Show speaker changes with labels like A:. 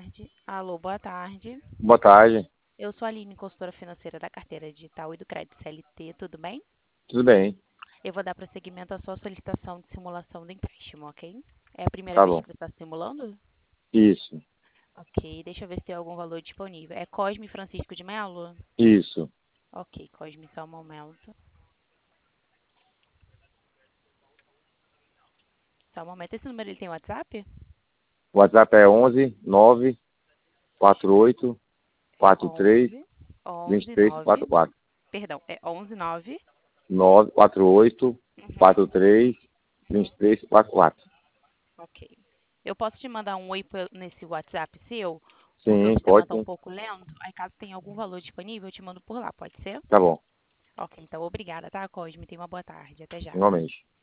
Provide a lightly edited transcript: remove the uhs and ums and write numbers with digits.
A: tarde. Alô, boa tarde.
B: Boa tarde.
A: Eu sou a Aline, consultora financeira da carteira digital e do crédito CLT, tudo bem?
B: Tudo bem?
A: Eu vou dar prosseguimento à sua solicitação de simulação do empréstimo, ok? É a primeira
B: Tá
A: vez
B: bom.
A: que você está simulando?
B: Isso,
A: Ok, deixa eu ver se tem algum valor disponível. É Cosme Francisco de Melo?
B: isso.
A: Ok, Cosme, só um momento. Só um momento. Esse número ele tem WhatsApp?
B: O WhatsApp é 11 9 48
A: É
B: 43
A: 11
B: 23
A: 9,
B: 44.
A: perdão, é 11 9.
B: 9 48
A: Uhum,
B: 43
A: sim,
B: 23 44.
A: ok. Eu posso te mandar um oi nesse WhatsApp seu, porque o
B: Sim,
A: sistema
B: pode
A: está um
B: sim.
A: pouco lento. Aí caso tenha algum valor disponível, eu te mando por lá, pode ser?
B: Tá bom.
A: Ok, então obrigada, tá, Cosme? Tenha uma boa tarde. Até já.
B: Igualmente.